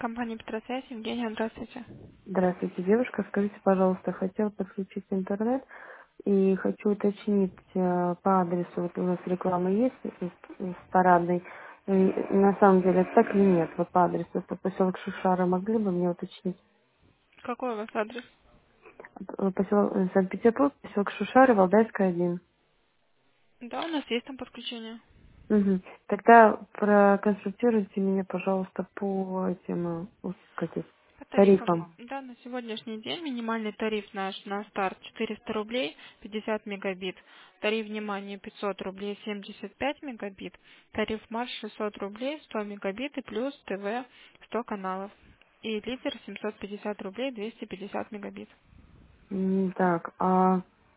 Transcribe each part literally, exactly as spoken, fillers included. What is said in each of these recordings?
Компания Петросвязь, Евгения, здравствуйте. Здравствуйте, девушка. Скажите, пожалуйста, хотела подключить интернет и хочу уточнить э, по адресу, вот у нас реклама есть э, в парадной, и на самом деле это так или нет, вот по адресу, это поселок Шушара, могли бы мне уточнить? Какой у вас адрес? Э, Поселок э, Санкт-Петербург, поселок Шушары, Валдайская, один. Да, у нас есть там подключение. Угу. Тогда проконсультируйте меня, пожалуйста, по этим, э, вот, как их, По тарифам. тарифам. Да, на сегодняшний день минимальный тариф наш на старт четыреста рублей, пятьдесят мегабит. Тариф внимания пятьсот рублей, семьдесят пять мегабит. Тариф марш шестьсот рублей, сто мегабит и плюс ТВ сто каналов. И лидер семьсот пятьдесят рублей, двести пятьдесят мегабит. М, Так, а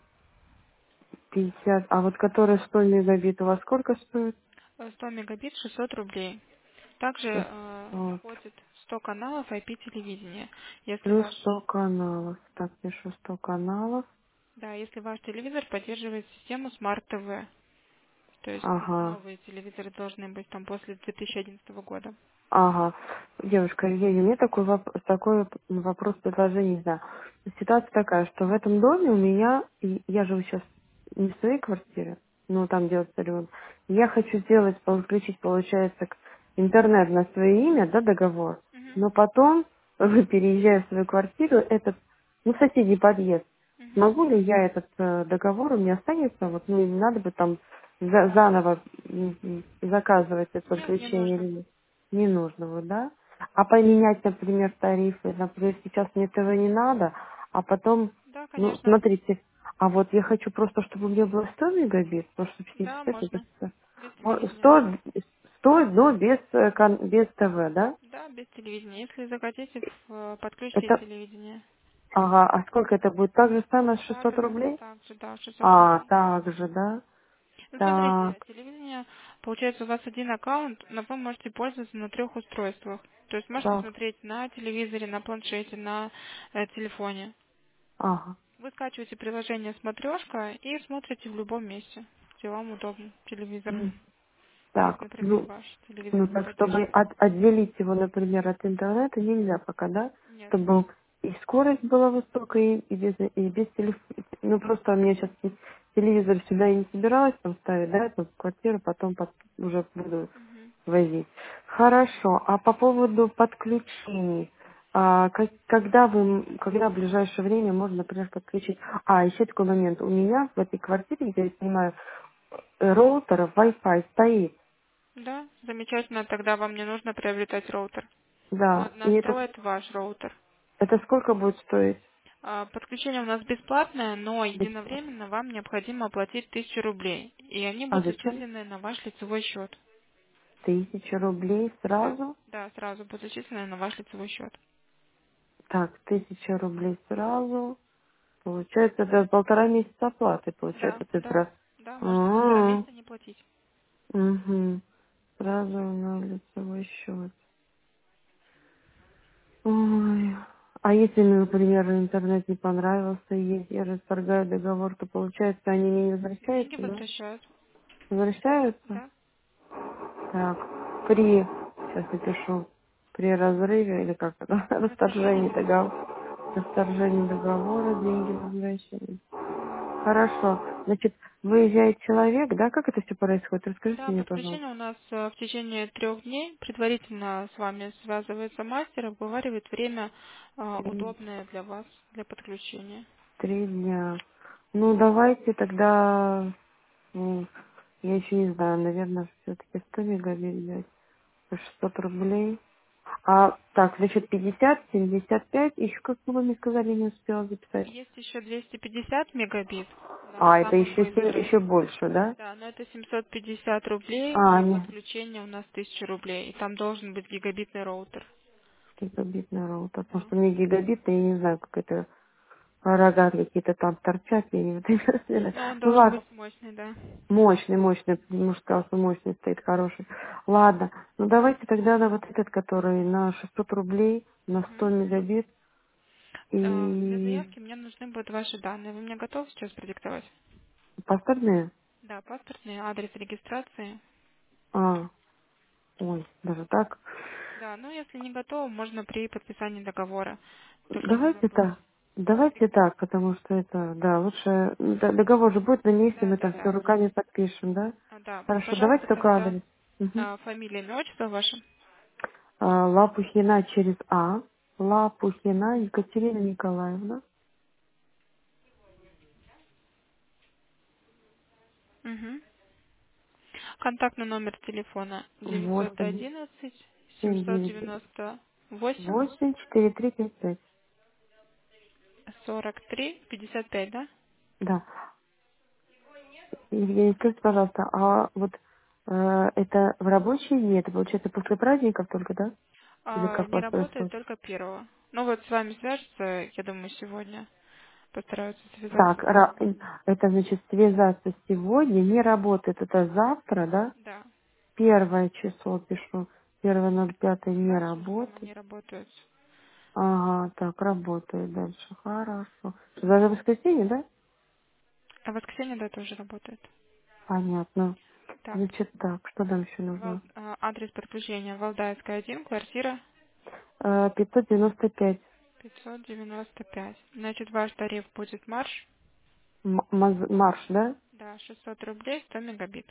пятьдесят, а вот который сто мегабит у вас сколько стоит? Э, сто мегабит шестьсот рублей. Также э, шестьсот. входит сто каналов ай пи телевидения. Если Плюс ваш сто каналов. Так, пишу сто каналов. Да, если ваш телевизор поддерживает систему Smart ти ви, то есть Ага. новые телевизоры должны быть там после две тысячи одиннадцатого года. Ага. Девушка, Евгения, у меня такой, воп- такой вопрос, предложение, не знаю. Ситуация такая, что в этом доме у меня, и я живу сейчас не в своей квартире, но там делается ремонт. Я хочу сделать, подключить, получается, к- интернет на свое имя, да, договор. Мгм, Но потом, переезжая в свою квартиру, этот, ну, соседний подъезд, мгм. могу ли я этот э, договор, у меня останется, вот, ну, не надо бы там за- заново м, м, заказывать это Нет, не подключение нужно. или нет? Не нужно вот, да? А поменять, например, тарифы, например, сейчас мне этого не надо, а потом, Да, ну, конечно. смотрите, а вот я хочу просто, чтобы у меня было сто мегабит, потому что Да, семьдесят пять это можно. что? Без О, телевидения. сто, сто, но без, э, кон- без ТВ, да? Да, без телевидения. Если захотите, в- э, подключите Это, телевидение. ага, а сколько это будет? Так же самое, Так шестьсот же, рублей? так же, да, шестьсот А, рублей. так же, да? Ну, смотрите, Так, телевидение, получается, у вас один аккаунт, но вы можете пользоваться на трех устройствах. То есть можете так, смотреть на телевизоре, на планшете, на э, телефоне. ага. Вы скачиваете приложение «Смотрешка» и смотрите в любом месте, где вам удобно телевизор. М, Если, Так, например, ну, ваш телевизор ну не так, чтобы поддерживает. от- отделить его, например, от интернета нельзя пока, да? Нет. Чтобы и скорость была высокая, и без, и без телефона. Ну, просто у меня сейчас телевизор сюда я не собиралась там ставить, да, эту квартиру, потом под- уже буду Мгм. возить. Хорошо. А по поводу подключений, а, как- когда вы, м- когда в ближайшее время можно, например, подключить... А, еще такой момент. У меня в этой квартире, где я снимаю, э, роутер Wi-Fi стоит. Да, замечательно. Тогда вам не нужно приобретать роутер. Да. На- И это, Настроит ваш роутер. это сколько будет стоить? А, Подключение у нас бесплатное, но Бесплатно. единовременно вам необходимо оплатить тысячу рублей. И они А будут зачем? зачислены на ваш лицевой счет. Тысяча рублей Да, сразу? да, сразу будут зачислены на ваш лицевой счет. Так, тысяча рублей сразу. Получается, это полтора месяца оплаты, Да, получается, ты да, про... да, можете полтора А, месяца не платить. угу. Сразу на лицевой счет. Ой. А если, ну, например, интернет не понравился, и если я расторгаю договор, то получается, они мне не Деньги возвращаются, да? возвращают. Возвращаются? Да. Так, при, сейчас напишу, при разрыве, или как это, расторжении Расторжение. договора, расторжении договора, деньги возвращаются. Хорошо. Значит, выезжает человек, да? Как это все происходит? Расскажите Да, мне, пожалуйста. подключение у нас э, в течение трех дней. Предварительно с вами связывается мастер, обговаривает время э, Три, удобное для вас для подключения. три дня. Ну, давайте тогда, м, я еще не знаю, наверное, все-таки сто мегабит взять. По шестьсот рублей. А, так, значит, пятьдесят, семьдесят пять. Еще как вы мне сказали, не успела записать. Есть еще двести пятьдесят мегабит, наш А, это самый еще, се- вызовый. еще больше, да? Да, но это семьсот пятьдесят рублей, А, и не, подключение у нас тысяча рублей. И там должен быть гигабитный роутер. гигабитный роутер. Потому Да. что мне гигабит, я не знаю, как это, рога какие-то там торчат, я не знаю. Но он Ну должен ладно, быть мощный, да. мощный, мощный, муж сказал, что мощный стоит, хороший. Ладно, ну давайте тогда на вот этот, который на шестьсот рублей, на сто Мгм. мегабит, А, Для и заявки мне нужны будут ваши данные. Вы мне готовы сейчас продиктовать? паспортные. Да, паспортный адрес регистрации. А, ой, даже так. Да, ну если не готово, можно при подписании договора. Только нужно Давайте будет... так. Давайте так, потому что это, да, лучше, д- договор же будет на месте, Да, мы да, там все да. руками подпишем, да? А, да, Хорошо, давайте пожалуйста, только тогда адрес. Мгм. а, фамилия, имя, отчество ваше. А, Лапухина через А. Лапухина Екатерина Николаевна. Угу. Контактный номер телефона девятьсот восемь одиннадцать семь семьсот девять девяносто восемь восемь четыре три пять пять. сорок три пятьдесят пять, да? Да. Евгений, скажите, пожалуйста, а вот э, это в рабочие дни, это получается после праздников только, да? Или А, как у не вас работает происходит? только первого. Ну вот с вами свяжется, я думаю, сегодня постараются связаться. Так, ра- это значит связаться сегодня не работает, это завтра, да? Да. Первое число пишу, первое ноль пятое не Дальше уже там работает. они работают. Ага, так, работает дальше, хорошо. Даже воскресенье, да? А в воскресенье, да, тоже работает. Понятно. Так, Значит так, что нам еще Вал- нужно? а, адрес подключения Валдаевская один, квартира Э, пятьсот девяносто пять. пятьсот девяносто пять. Значит, ваш тариф будет марш. М- маз- Марш, да? Да, шестьсот рублей, сто мегабит.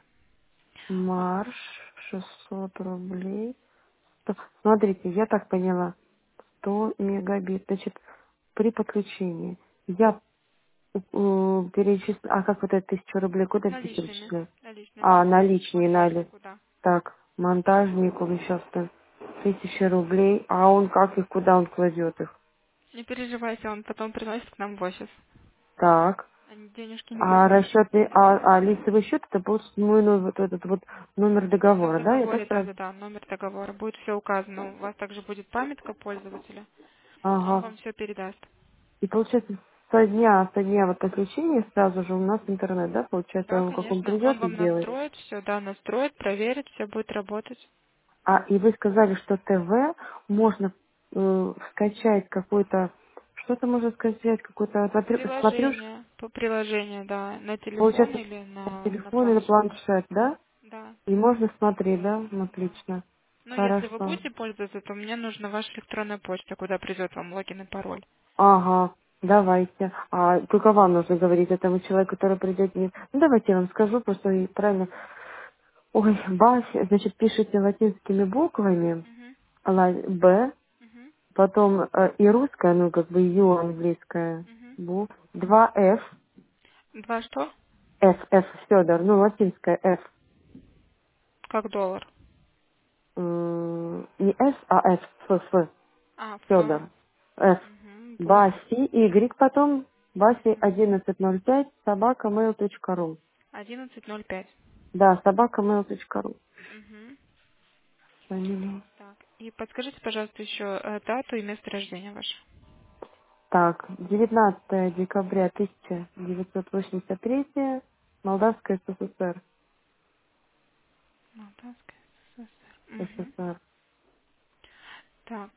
А, Марш, шестьсот рублей. Сто- Смотрите, я так поняла, сто мегабит. Значит, при подключении я э, перечислю... А как вот это тысячу рублей, куда это наличными. перечисляю? Наличными. А, наличные, нали. Монтажнику, да. Так, монтажнику сейчас тысяча рублей. А он как их, куда он кладет их? Не переживайте, он потом приносит к нам в офис. Так. Они денежки не А берут. расчетный, а, а лицевой счет это будет мой номер, вот этот вот номер Да, в договора, да? Я договоре, так да, правильно? да, да, номер договора. Будет все указано. У вас также будет памятка пользователя. Он Ага. вам все передаст. И получается, со дня, со дня вот подключения сразу же у нас интернет, да? Получается, Да, он как он конечно. Он придет и вам сделает. настроит все, да, настроит, проверит, все будет работать. А, и вы сказали, что ТВ можно э, скачать какой-то, что-то можно скачать, какой-то, смотрю, смотрю, ш- Приложение, по приложению, да, на телефон получается, или с на, на телефона или планшет. планшет, да? Да, И можно смотреть, да? Ну, да. отлично. Но если вы Хорошо. будете пользоваться, то мне нужна ваша электронная почта, куда придет вам логин и пароль. Ага, давайте. А только вам нужно говорить этому человеку, который придет. Не... Ну, давайте я вам скажу, просто и правильно. Ой, Бася, значит, пишите латинскими буквами, Угу, ла- Б, угу, потом э, и русская, ну, как бы Ю английская, угу. Бу, два Ф, Два что? Ф, Ф, Федор, ну, латинская Ф, Как доллар. М, не С, а Ф, Ф, Ф, А, Ф. Федор, Ф, Угу, бу. Баси, Y потом, Баси Угу. одиннадцать ноль пять, собака mail точка ру. одиннадцать ноль пять. Да, собака mail точка ру. Угу. Фамилия. Так, и подскажите, пожалуйста, еще э, дату и место рождения ваше. Так, девятнадцатое декабря тысяча девятьсот восемьдесят третье, Молдавская СССР. Молдавская ССР. Угу. СССР. Так,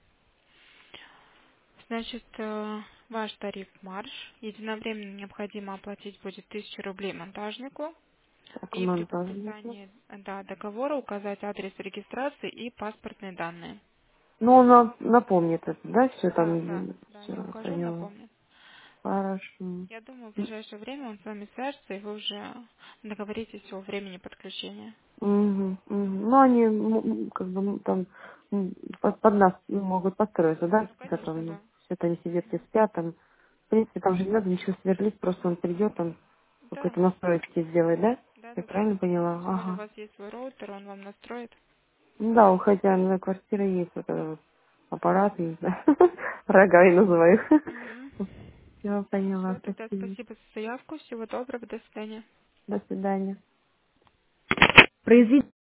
значит, э, ваш тариф марш. Единовременно необходимо оплатить будет тысячу рублей монтажнику. Так, И при монтажница. подписании э, да, договора указать адрес регистрации и паспортные данные. Ну, он нам напомнит это, да, все Да, да, там, да, все, я укажу, поняла. напомню. Хорошо. Я думаю, в ближайшее время он с вами свяжется, и вы уже договоритесь о времени подключения. Угу, угу. Ну, они, м, м, как бы, м, там, м, под, под нас ну, могут построиться, да, Ну, когда там, конечно, ну, да. все это они сидят и спят, там, в принципе, там же не надо ничего сверлить, просто он придет, там, Да, какой-то настроечки сделает, да? да, Я да, да. правильно поняла? Тем более у Ага. вас есть свой роутер, он вам настроит. Ну да, у хозяина квартиры есть вот этот вот аппарат, не знаю, рога я называю их. Угу. Все, поняла, Все, тогда спасибо. спасибо за заявку. Всего доброго, до свидания. До свидания. Произведение.